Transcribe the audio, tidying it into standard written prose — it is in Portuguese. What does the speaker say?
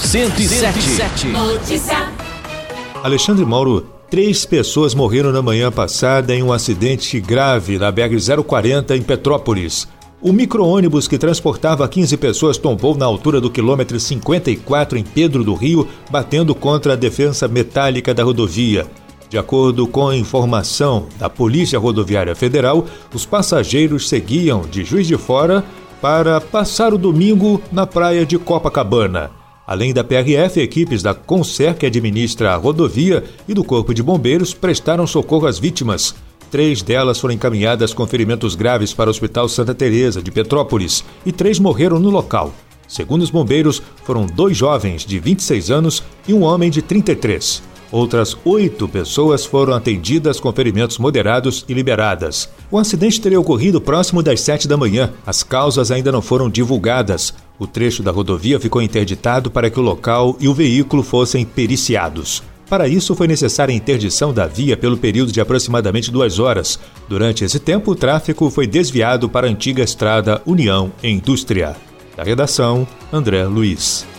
107. Notícia. Alexandre Mauro, 3 pessoas morreram na manhã passada em um acidente grave na BR-040 em Petrópolis. O micro-ônibus que transportava 15 pessoas tombou na altura do quilômetro 54 em Pedro do Rio, batendo contra a defensa metálica da rodovia. De acordo com a informação da Polícia Rodoviária Federal, os passageiros seguiam de Juiz de Fora para passar o domingo na praia de Copacabana. Além da PRF, equipes da Concer, que administra a rodovia, e do Corpo de Bombeiros prestaram socorro às vítimas. 3 delas foram encaminhadas com ferimentos graves para o Hospital Santa Teresa de Petrópolis e 3 morreram no local. Segundo os bombeiros, foram 2 jovens de 26 anos e um homem de 33. Outras 8 pessoas foram atendidas com ferimentos moderados e liberadas. O acidente teria ocorrido próximo das 7 da manhã. As causas ainda não foram divulgadas. O trecho da rodovia ficou interditado para que o local e o veículo fossem periciados. Para isso, foi necessária a interdição da via pelo período de aproximadamente 2 horas. Durante esse tempo, o tráfego foi desviado para a antiga estrada União e Indústria. Da redação, André Luiz.